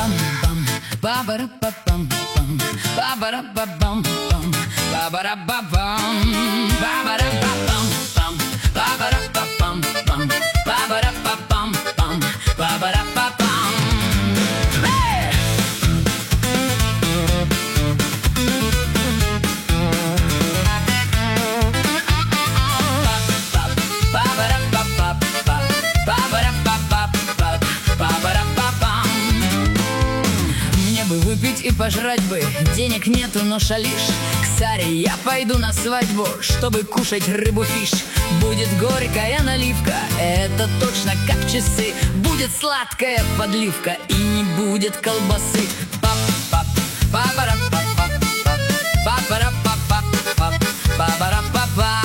bum bum, ba ba da ba bum bum, ba ba da ba bum bum, ba ba da ba bum, ba ba da ba bum bum, ba ba da ba bum bum, ba ba da ba bum bum, ba ba da ba bum. Выпить и пожрать бы, денег нету, но шалишь. К Саре я пойду на свадьбу, чтобы кушать рыбу-фиш. Будет горькая наливка, это точно как часы. Будет сладкая подливка и не будет колбасы. Пап-пап, папара-пап-пап, папара-пап-пап, папара-папам.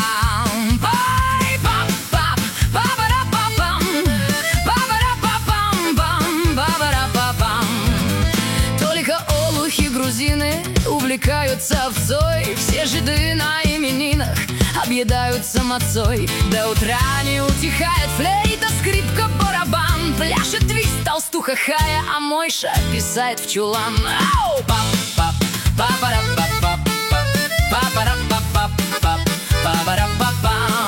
Грузины увлекаются овцой, все жиды на именинах объедаются мацой. До утра не утихает флейта, скрипка, барабан. Пляшет твист, толстуха Хая, а Мойша писает в чулан. Ау! Пап-пап, папара-пап-пап, папара-пап-пап, папара-папам.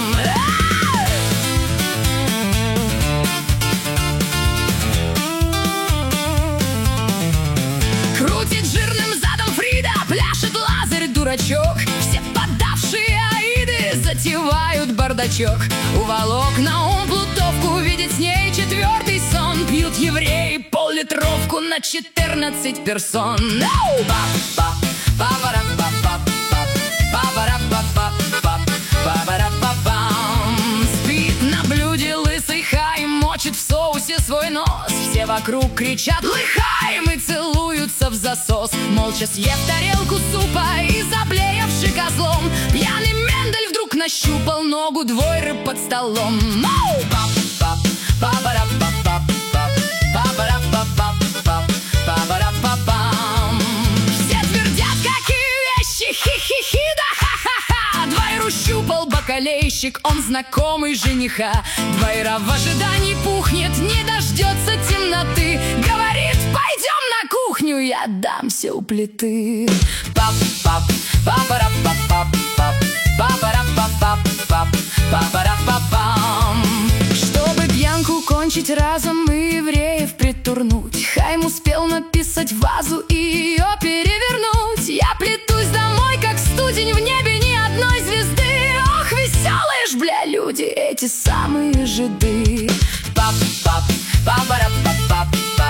Крутит жирным задом Фрида, пляшет Лазарь, дурачок. Все подавшие аиды затевают бардачок. Уволок на ум плутовку, видит с ней четвертый сон. Пьют евреи пол-литровку на 14 персон. Пап-пап, папара-пап-пап, папара-пап-пап, папара-папам. Спит на блюде лысый Хай, мочит в соусе свой нос. Все вокруг кричат «Лыхаем!» и целуются в засос. Молча съев тарелку супа и заблеявший козлом, пьяный Мендель вдруг нащупал ногу двойры под столом. Пап-пап, папара-пап-пап, папара-пап-пап, папара-папам. Все твердят, какие вещи, хи-хи-хи, да ха-ха-ха. Двойру щупал бакалейщик, он знакомый жениха. Двойра в ожидании пухнет, не дождется темноты. Говорит: пойдем на кухню, я дамся у плиты. Пап-пап, папара-пап-пап, папара-пап-пап, папара-папам. Чтобы пьянку кончить разом и евреев притурнуть, Хайм успел написать вазу и ее перевернуть. Я плетусь домой, как студень, в небе ни одной звезды. Ох, веселые ж, бля, люди, эти самые жиды. Пап-пап, папара-пап-пап,